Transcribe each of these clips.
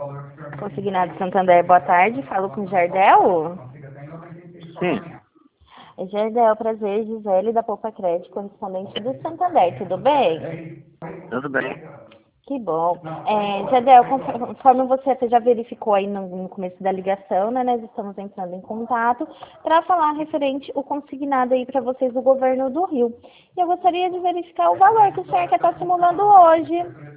Consignado Santander, boa tarde. Falo com o Jardel. Sim, Jardel, prazer, Gisele da Poupa Crédito, correspondente do Santander, tudo bem? tudo bem. Que bom. Jardel, conforme você até já verificou aí no começo da ligação, né, nós estamos entrando em contato para falar referente o consignado aí para vocês do governo do Rio. E eu gostaria de verificar o valor que o senhor quer estar simulando hoje.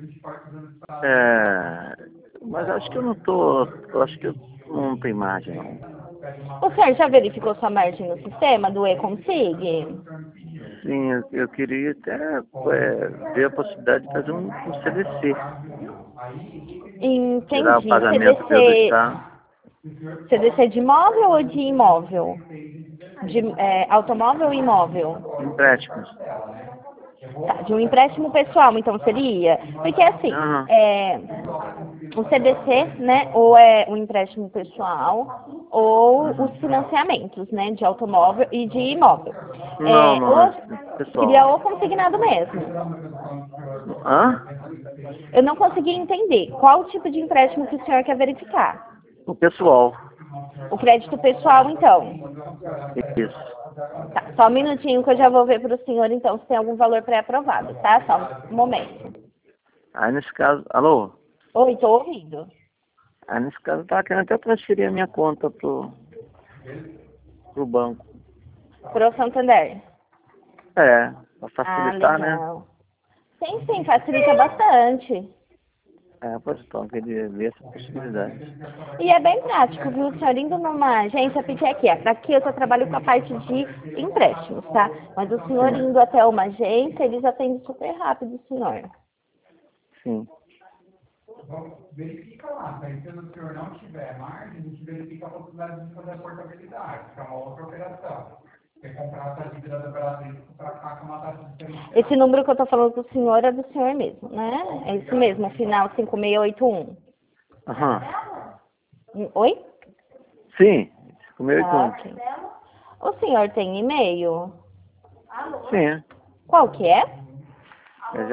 Mas acho que eu acho que eu não tenho margem, não. O senhor já verificou sua margem no sistema do eConsig? Sim, eu queria até ver a possibilidade de fazer um CDC, tirar o Entendi. pagamento pelo Estado, CDC de imóvel ou de imóvel? Automóvel ou imóvel? empréstimos. Tá, de um empréstimo pessoal, então seria? Porque assim, Aham. o CDC, né, ou é um empréstimo pessoal, ou os financiamentos, né, de automóvel e de imóvel. Não, é Seria pessoal. o consignado mesmo. Hã? Eu não consegui entender qual tipo de empréstimo que o senhor quer verificar. O pessoal. O crédito pessoal, então. Isso. Tá, só um minutinho que eu já vou ver para o senhor, então, se tem algum valor pré-aprovado, tá? Só um momento. Aí nesse caso, alô? Oi, tô ouvindo. Aí nesse caso eu tava querendo até transferir a minha conta pro banco. Pro Santander. Pra Ah, facilitar, né? legal. Sim, sim, facilita bastante. Pois então, queria ver essa possibilidade. E é bem prático, viu? O senhor indo numa agência, porque aqui eu só trabalho com a parte de empréstimos, tá? Mas o senhor Sim, indo até uma agência, eles atendem super rápido, senhor. sim. Verifica lá, tá? E se o senhor não tiver margem, a gente verifica a possibilidade de fazer a portabilidade, que é uma outra operação. Você comprar essa dívida da Brasil para cá com uma taxa diferente. Esse número que eu tô falando com o senhor é do senhor mesmo, né? É isso mesmo, final 5681. Aham. Oi? Sim, com meu Ah, iTunes. ok. O senhor tem e-mail? Sim, Qual que é? é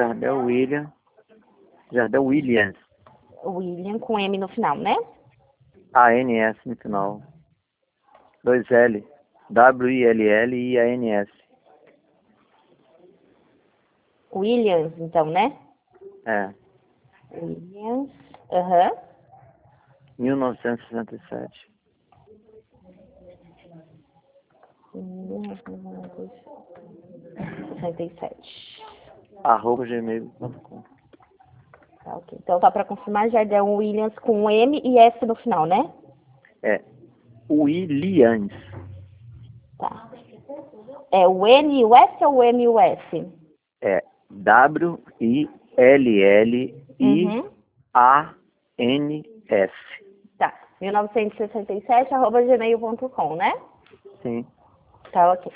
Jardel Williams, William com M no final, né? ANS no final. 2L, WILLIANS. Williams, então, né? É, Williams, aham. 1967. 67. @gmail.com. Tá, ok. Então tá para confirmar, Jardel Williams com M e S no final, né? É, Williams. Tá. É o N e o S ou o M e o S? É WILLIANS. Uhum. Tá. 1967, @gmail.com, né? Sim. Tá, ok.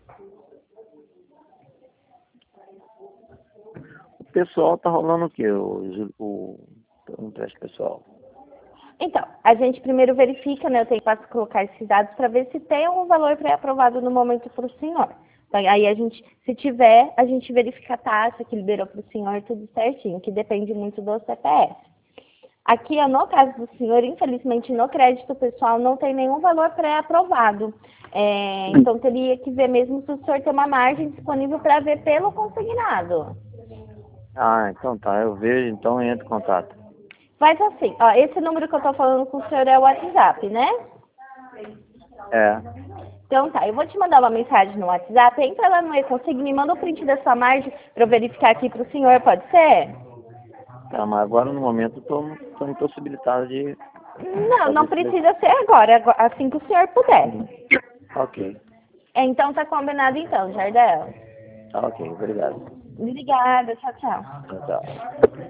O pessoal tá rolando o quê? O empréstimo pessoal. Então, a gente primeiro verifica, né? Eu tenho que colocar esses dados para ver se tem algum valor pré-aprovado no momento para o senhor. Então, aí a gente, se tiver, a gente verifica a taxa que liberou para o senhor, tudo certinho, que depende muito do CPF. Aqui, no caso do senhor, infelizmente, no crédito pessoal não tem nenhum valor pré-aprovado. Então, teria que ver mesmo se o senhor tem uma margem disponível para ver pelo consignado. Então tá, eu vejo, então e entro em contato. Faz assim, ó, esse número que eu tô falando com o senhor é o WhatsApp, né? É. Então tá, eu vou te mandar uma mensagem no WhatsApp, entra lá no eConsig, me manda o print da sua margem para eu verificar aqui pro senhor, pode ser? Tá, mas agora no momento eu tô impossibilitado de Não, fazer não isso. precisa ser agora, assim que o senhor puder. Ok. Então tá combinado então, Jardel. Tá ok, obrigado. Obrigada, tchau, tchau. Tchau, tchau.